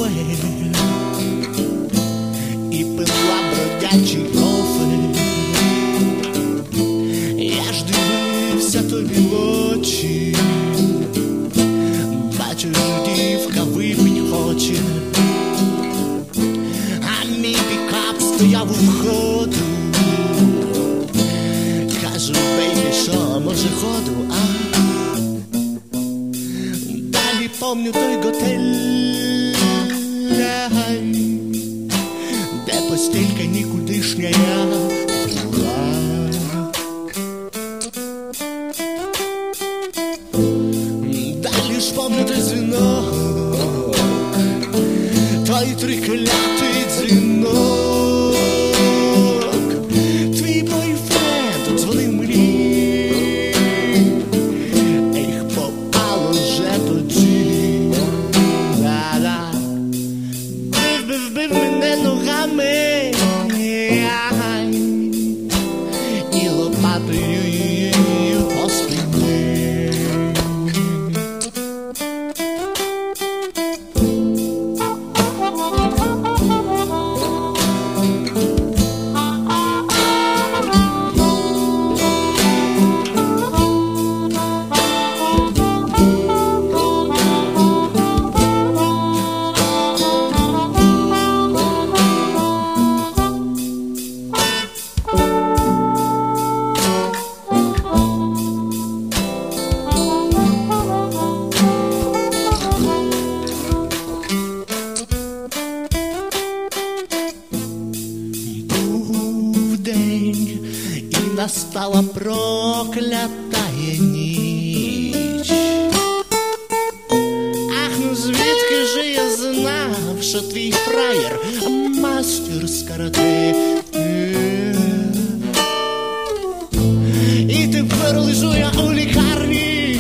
кафе і пила бродячий кофе. Я ж дивився тобі в очі, бачиш, дівка випить хоче, а мій пікап стояв у входу. Кажу, бейбі, що, може ходу, а? Далі помню той готель, де постелька нікудишняя була. Далі ж помню той дзвінок, той триклятий дзвінок. Твій бойфренд дзвонив мені, їх попало вже тоді. Да-да. Бив мене ногами і лопатою її по спині. Настала проклятая ніч. Ах, ну звідки же я знав, що твій фраєр мастер з карате. І тепер лежу я у лікарні,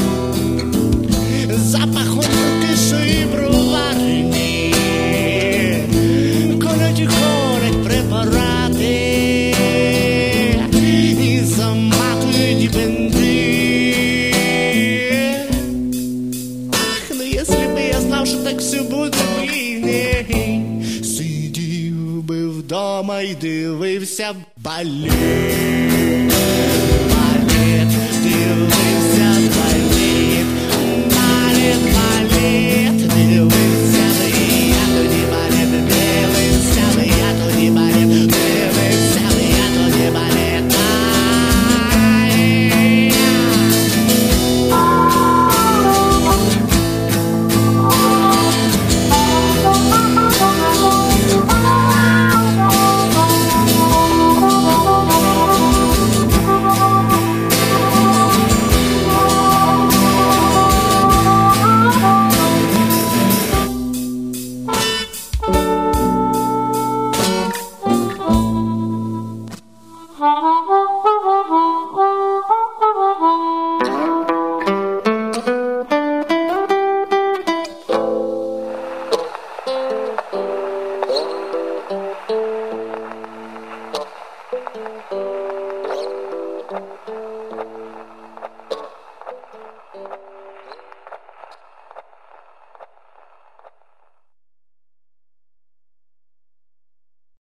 запахом прокисої броварні. Колять препарати, що так все буде, блін. Сидів би вдома і дивився балет. Балет, дивився балет. Балет, балет, дивився би я тоді балет. Дивився би я тоді балет. Дивився би я тоді балет. Thank you.